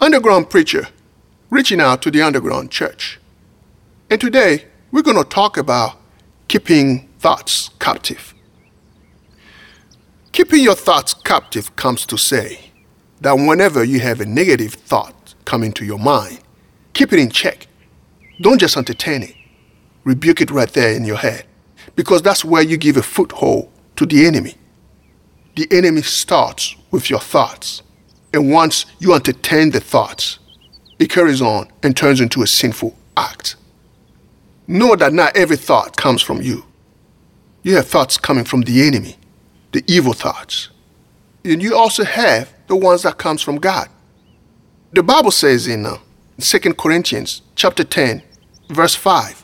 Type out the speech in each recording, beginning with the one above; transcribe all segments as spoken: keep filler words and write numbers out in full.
underground preacher reaching out to the underground church. And today, we're going to talk about keeping thoughts captive. Keeping your thoughts captive comes to say that whenever you have a negative thought come into your mind, keep it in check. Don't just entertain it. Rebuke it right there in your head, because that's where you give a foothold to the enemy. The enemy starts with your thoughts, and once you entertain the thoughts, it carries on and turns into a sinful act. Know that not every thought comes from you. You have thoughts coming from the enemy, the evil thoughts. And you also have the ones that comes from God. The Bible says in uh, Second Corinthians chapter ten, verse five,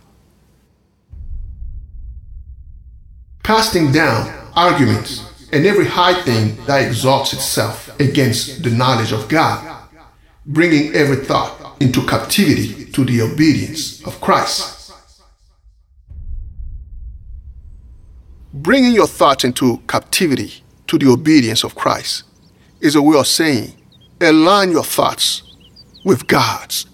casting down arguments and every high thing that exalts itself against the knowledge of God, bringing every thought into captivity to the obedience of Christ. Bringing your thoughts into captivity to the obedience of Christ is a way of saying, align your thoughts with God's.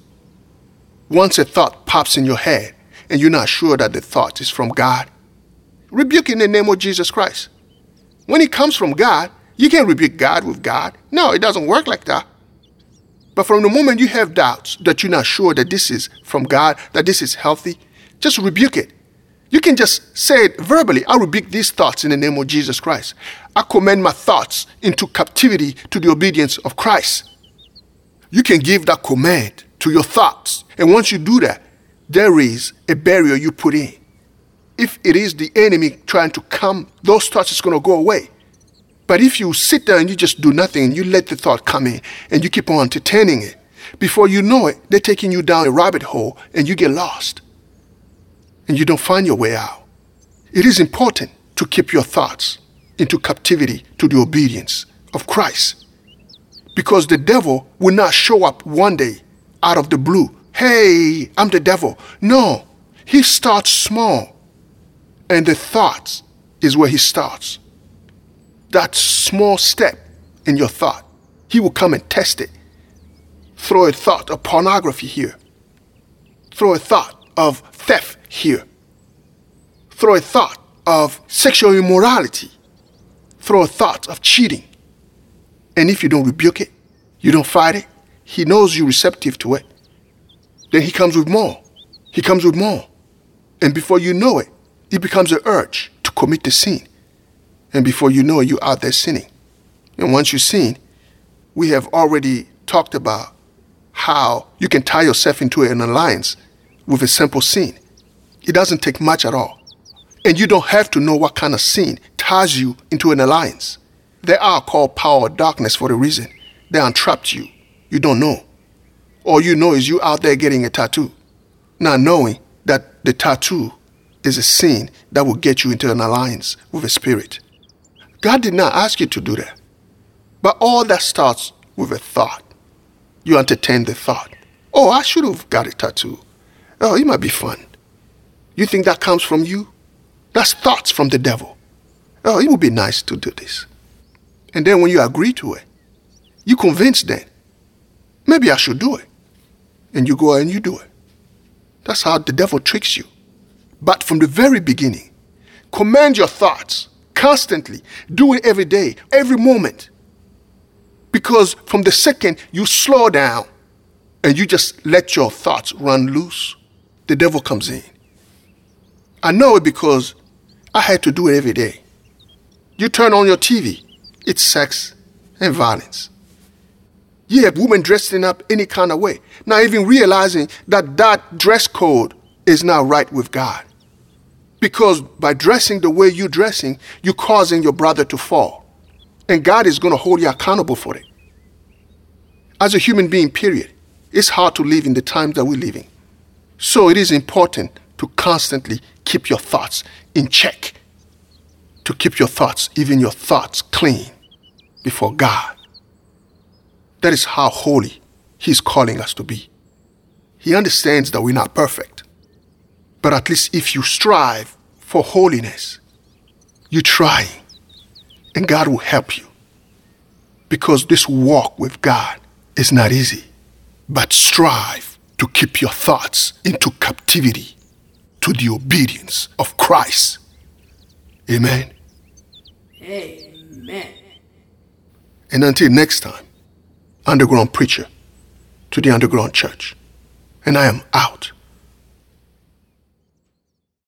Once a thought pops in your head and you're not sure that the thought is from God, rebuke in the name of Jesus Christ. When it comes from God, you can't rebuke God with God. No, it doesn't work like that. But from the moment you have doubts that you're not sure that this is from God, that this is healthy, just rebuke it. You can just say it verbally. I rebuke these thoughts in the name of Jesus Christ. I commend my thoughts into captivity to the obedience of Christ. You can give that command to your thoughts. And once you do that, there is a barrier you put in. If it is the enemy trying to come, those thoughts is going to go away. But if you sit there and you just do nothing and you let the thought come in and you keep on entertaining it, before you know it, they're taking you down a rabbit hole and you get lost. And you don't find your way out. It is important to keep your thoughts into captivity to the obedience of Christ. Because the devil will not show up one day out of the blue. Hey, I'm the devil. No, he starts small. And the thoughts is where he starts. That small step in your thought, he will come and test it. Throw a thought of pornography here. Throw a thought of theft here. Throw a thought of sexual immorality. Throw a thought of cheating. And if you don't rebuke it, you don't fight it, he knows you're receptive to it. Then he comes with more. He comes with more. And before you know it, it becomes an urge to commit the sin. And before you know it, you're out there sinning. And once you sin, we have already talked about how you can tie yourself into an alliance with a simple sin. It doesn't take much at all. And you don't have to know what kind of sin ties you into an alliance. They are called power of darkness for a reason. They entrapped you. You don't know. All you know is you out there getting a tattoo, not knowing that the tattoo is a sin that will get you into an alliance with a spirit. God did not ask you to do that. But all that starts with a thought. You entertain the thought. Oh, I should have got a tattoo. Oh, it might be fun. You think that comes from you? That's thoughts from the devil. Oh, it would be nice to do this. And then when you agree to it, you convince them, maybe I should do it. And you go and you do it. That's how the devil tricks you. But from the very beginning, command your thoughts constantly. Do it every day, every moment. Because from the second you slow down and you just let your thoughts run loose, the devil comes in. I know it because I had to do it every day. You turn on your T V, it's sex and violence. You have women dressing up any kind of way, not even realizing that that dress code is not right with God. Because by dressing the way you're dressing, you're causing your brother to fall. And God is going to hold you accountable for it. As a human being, period, it's hard to live in the times that we're living. So it is important to constantly keep your thoughts in check. To keep your thoughts, even your thoughts, clean before God. That is how holy He's calling us to be. He understands that we're not perfect. But at least if you strive for holiness, you're trying, and God will help you. Because this walk with God is not easy. but strive to keep your thoughts into captivity to the obedience of Christ. Amen. Amen. And until next time, underground preacher to the underground church. And I am out.